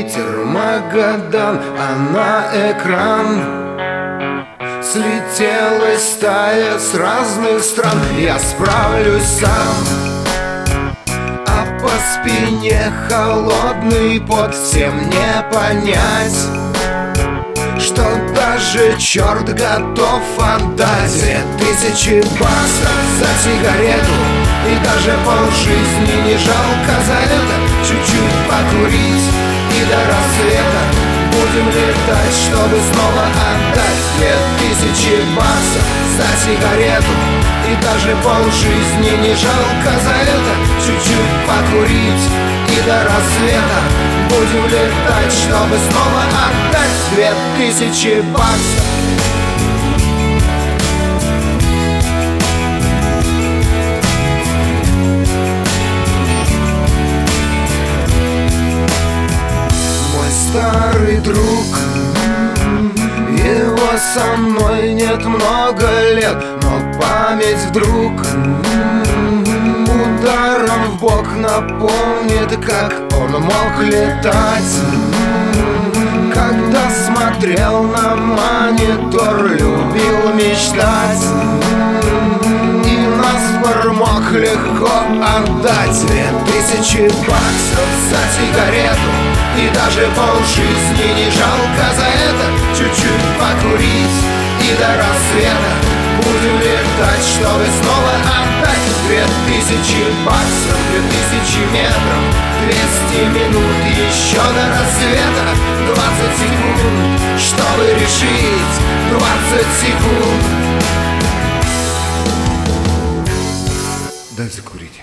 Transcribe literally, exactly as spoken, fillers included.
Питер, Магадан, а на экран слетелась стая с разных стран. Я справлюсь сам, а по спине холодный пот. Всем не понять, что даже черт готов отдать две тысячи баксов за сигарету, и даже полжизни не жалко за это. Чуть-чуть покурить и до рассвета будем летать, чтобы снова отдать две тысячи баксов за сигарету, и даже полжизни не жалко за это. Чуть-чуть покурить и до рассвета будем летать, чтобы снова отдать две тысячи баксов. Старый друг, его со мной нет много лет, но память вдруг ударом в бок напомнит, как он мог летать. Когда смотрел на монитор, любил мечтать, и наспор мог легко отдать две тысячи баксов за сигарету, и даже полжизни не жалко за это. Чуть-чуть покурить и до рассвета будем летать, чтобы снова отдать две тысячи баксов, две тысячи метров, двести минут еще до рассвета. Двадцать секунд, чтобы решить, двадцать секунд. Дай закурить.